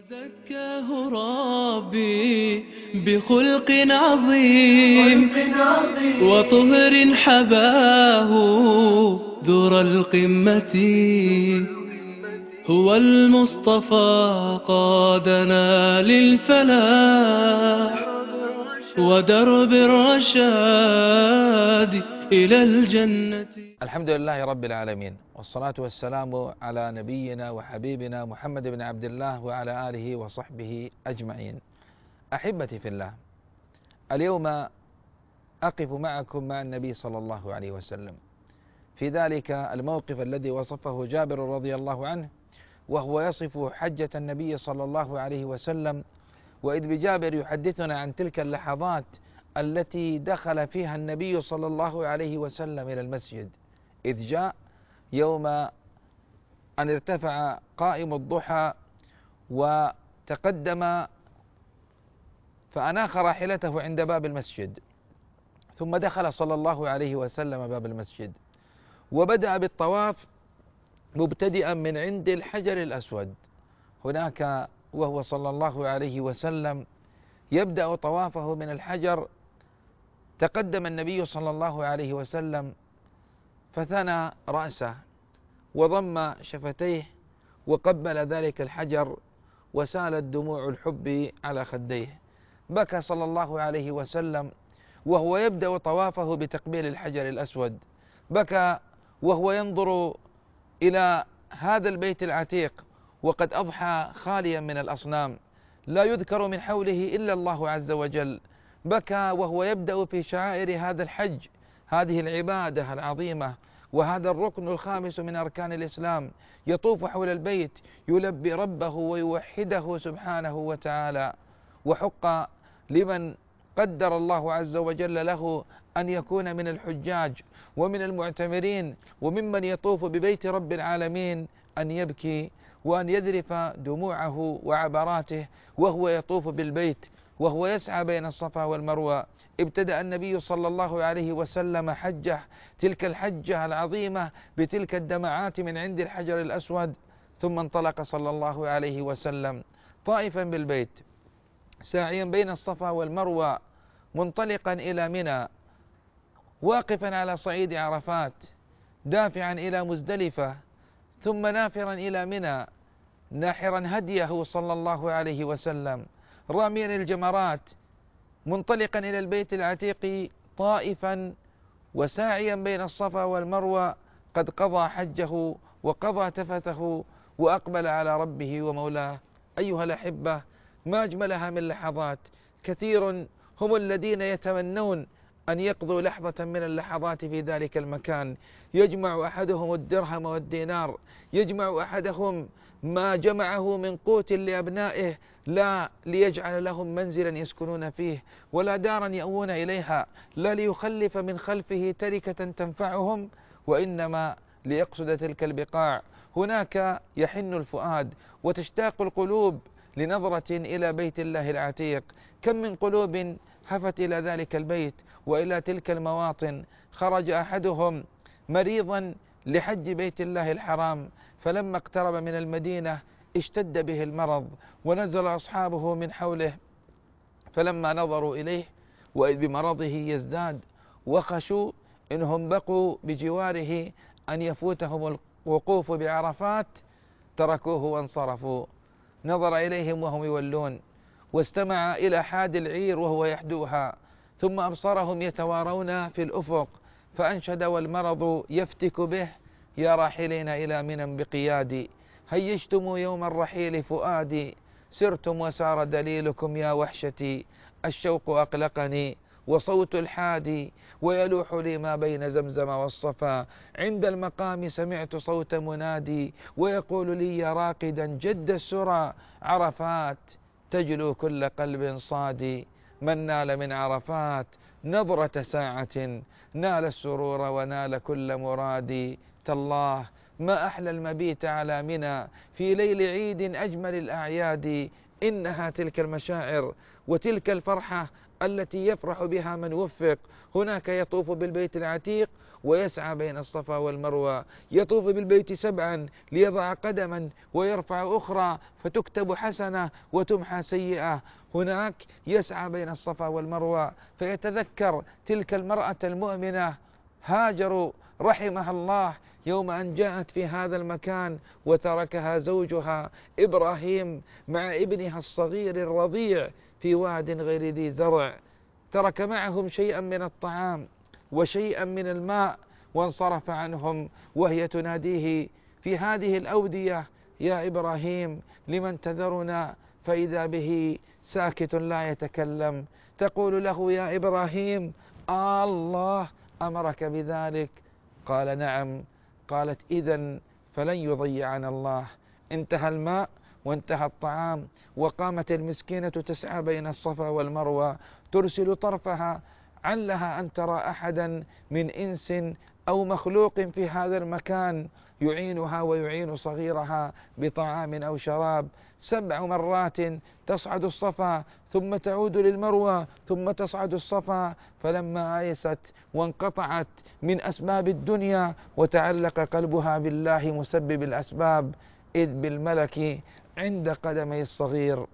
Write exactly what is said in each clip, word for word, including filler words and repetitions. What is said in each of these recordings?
زكاه ربي بخلق عظيم وطهر حباه ذر القمة. هو المصطفى قادنا للفلاح ودرب الرشاد إلى الجنة. الحمد لله رب العالمين، والصلاة والسلام على نبينا وحبيبنا محمد بن عبد الله وعلى آله وصحبه أجمعين. أحبتي في الله، اليوم أقف معكم مع النبي صلى الله عليه وسلم في ذلك الموقف الذي وصفه جابر رضي الله عنه، وهو يصف حجة النبي صلى الله عليه وسلم. وإذ بجابر يحدثنا عن تلك اللحظات التي دخل فيها النبي صلى الله عليه وسلم إلى المسجد، إذ جاء يوم أن ارتفع قائم الضحى وتقدم فأناخ راحلته عند باب المسجد، ثم دخل صلى الله عليه وسلم باب المسجد وبدأ بالطواف مبتدئا من عند الحجر الأسود. هناك وهو صلى الله عليه وسلم يبدأ طوافه من الحجر، تقدم النبي صلى الله عليه وسلم فثنى رأسه وضم شفتيه وقبل ذلك الحجر وسالت دموع الحب على خديه. بكى صلى الله عليه وسلم وهو يبدأ طوافه بتقبيل الحجر الأسود، بكى وهو ينظر إلى هذا البيت العتيق وقد أضحى خاليا من الأصنام، لا يذكر من حوله إلا الله عز وجل. بكى وهو يبدأ في شعائر هذا الحج، هذه العبادة العظيمة وهذا الركن الخامس من أركان الإسلام، يطوف حول البيت يلبي ربه ويوحده سبحانه وتعالى. وحق لمن قدر الله عز وجل له أن يكون من الحجاج ومن المعتمرين وممن يطوف ببيت رب العالمين أن يبكي وأن يذرف دموعه وعبراته وهو يطوف بالبيت وهو يسعى بين الصفا والمروة. ابتدأ النبي صلى الله عليه وسلم حجه، تلك الحجة العظيمة بتلك الدمعات من عند الحجر الأسود، ثم انطلق صلى الله عليه وسلم طائفا بالبيت ساعيا بين الصفا والمروة، منطلقا إلى منى، واقفا على صعيد عرفات، دافعا إلى مزدلفة، ثم نافرا إلى منى، ناحرا هديه صلى الله عليه وسلم، راميا الجمرات، منطلقا إلى البيت العتيق طائفا وساعيا بين الصفا والمروة، قد قضى حجه وقضى تفثه وأقبل على ربه ومولاه. أيها الأحبة، ما أجملها من لحظات. كثير هم الذين يتمنون أن يقضوا لحظة من اللحظات في ذلك المكان، يجمع أحدهم الدرهم والدينار، يجمع أحدهم ما جمعه من قوت لأبنائه، لا ليجعل لهم منزلا يسكنون فيه ولا دارا يأوون إليها، لا ليخلف من خلفه تركة تنفعهم، وإنما ليقصد تلك البقاع. هناك يحن الفؤاد وتشتاق القلوب لنظرة إلى بيت الله العتيق. كم من قلوب هفت إلى ذلك البيت وإلى تلك المواطن. خرج أحدهم مريضا لحج بيت الله الحرام، فلما اقترب من المدينة اشتد به المرض ونزل أصحابه من حوله، فلما نظروا إليه وإذ بمرضه يزداد وخشوا إنهم بقوا بجواره أن يفوتهم الوقوف بعرفات تركوه وانصرفوا. نظر إليهم وهم يولون، واستمع إلى حاد العير وهو يحدوها، ثم أبصرهم يتوارون في الأفق، فأنشد والمرض يفتك به: يا راحلين إلى منى بقيادي، هيجتم يوم الرحيل فؤادي، سرتم وسار دليلكم يا وحشتي، الشوق أقلقني وصوت الحادي، ويلوح لي ما بين زمزم والصفا، عند المقام سمعت صوت منادي، ويقول لي يا راقدا جد السرى، عرفات تجلو كل قلب صادي، من نال من عرفات نظرة ساعة نال السرور ونال كل مرادي. تالله ما أحلى المبيت على منى في ليل عيد أجمل الأعياد، إنها تلك المشاعر وتلك الفرحة التي يفرح بها من وفق. هناك يطوف بالبيت العتيق ويسعى بين الصفا والمروة، يطوف بالبيت سبعا ليضع قدما ويرفع أخرى فتكتب حسنة وتمحى سيئة. هناك يسعى بين الصفا والمروة فيتذكر تلك المرأة المؤمنة هاجر رحمها الله يوم أن جاءت في هذا المكان وتركها زوجها إبراهيم مع ابنها الصغير الرضيع في واد غير ذي زرع، ترك معهم شيئا من الطعام وشيئا من الماء وانصرف عنهم، وهي تناديه في هذه الأودية: يا إبراهيم لمن تذرنا؟ فإذا به ساكت لا يتكلم. تقول له: يا إبراهيم آه الله أمرك بذلك؟ قال: نعم. قالت: إذن فلن يضيعنا الله. انتهى الماء وانتهى الطعام، وقامت المسكينة تسعى بين الصفا والمروة ترسل طرفها علها أن ترى أحدا من إنس أو مخلوق في هذا المكان يعينها ويعين صغيرها بطعام أو شراب. سبع مرات تصعد الصفا ثم تعود للمروة ثم تصعد الصفا، فلما آيست وانقطعت من أسباب الدنيا وتعلق قلبها بالله مسبب الأسباب، إذ بالملك عند قدمي الصغير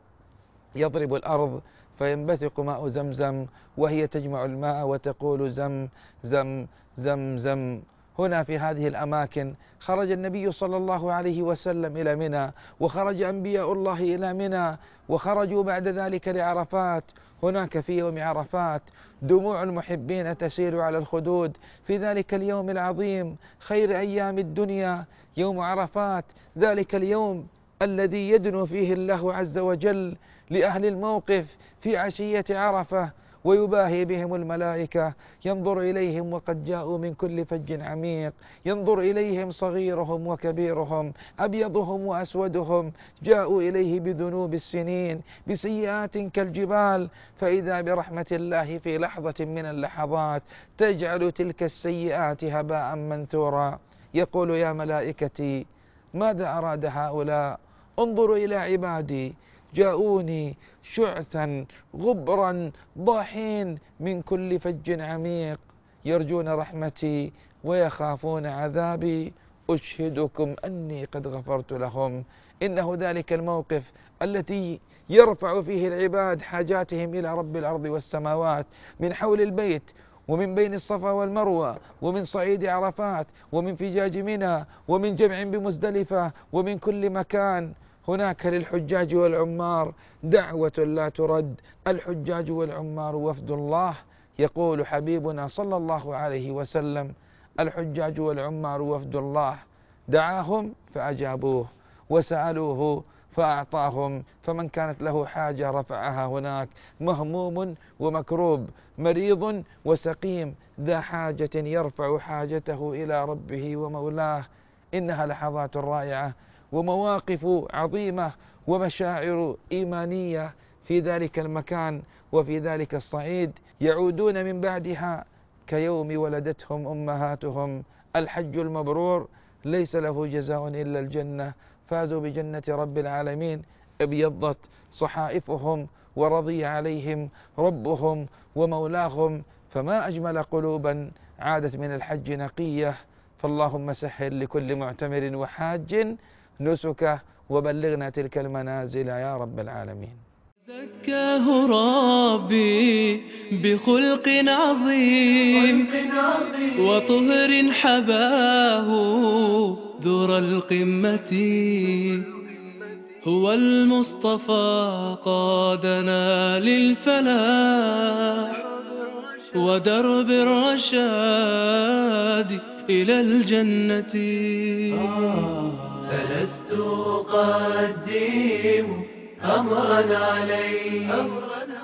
يضرب الأرض فينبثق ماء زمزم، وهي تجمع الماء وتقول: زم زم زم زم. هنا في هذه الأماكن خرج النبي صلى الله عليه وسلم إلى منى، وخرج أنبياء الله إلى منى، وخرجوا بعد ذلك لعرفات. هناك في يوم عرفات دموع المحبين تسيل على الخدود في ذلك اليوم العظيم، خير أيام الدنيا يوم عرفات، ذلك اليوم الذي يدنو فيه الله عز وجل لأهل الموقف في عشية عرفة ويباهي بهم الملائكة، ينظر إليهم وقد جاءوا من كل فج عميق، ينظر إليهم صغيرهم وكبيرهم، أبيضهم وأسودهم، جاءوا إليه بذنوب السنين بسيئات كالجبال، فإذا برحمة الله في لحظة من اللحظات تجعل تلك السيئات هباء منثورا. يقول: يا ملائكتي ماذا أراد هؤلاء؟ انظروا إلى عبادي جاءوني شعثا غبرا ضاحين من كل فج عميق، يرجون رحمتي ويخافون عذابي، أشهدكم أني قد غفرت لهم. إنه ذلك الموقف التي يرفع فيه العباد حاجاتهم إلى رب الأرض والسماوات من حول البيت ومن بين الصفا والمروة ومن صعيد عرفات ومن فجاج منى ومن جمع بمزدلفة ومن كل مكان. هناك للحجاج والعمار دعوة لا ترد، الحجاج والعمار وفد الله. يقول حبيبنا صلى الله عليه وسلم: الحجاج والعمار وفد الله، دعاهم فأجابوه وسألوه فأعطاهم، فمن كانت له حاجة رفعها هناك، مهموم ومكروب، مريض وسقيم، ذا حاجة يرفع حاجته إلى ربه ومولاه. إنها لحظات رائعة ومواقف عظيمة ومشاعر إيمانية في ذلك المكان وفي ذلك الصعيد، يعودون من بعدها كيوم ولدتهم أمهاتهم. الحج المبرور ليس له جزاء إلا الجنة، فازوا بجنة رب العالمين، ابيضت صحائفهم ورضي عليهم ربهم ومولاهم. فما أجمل قلوبا عادت من الحج نقية. فاللهم سهل لكل معتمر وحاج نسكه وبلغنا تلك المنازل يا رب العالمين. زكاه ربي بخلق عظيم وطهر حباه ذر القمة، هو المصطفى قادنا للفلاح ودرب الرشاد إلى الجنة. فلست أقدم أمرا عليه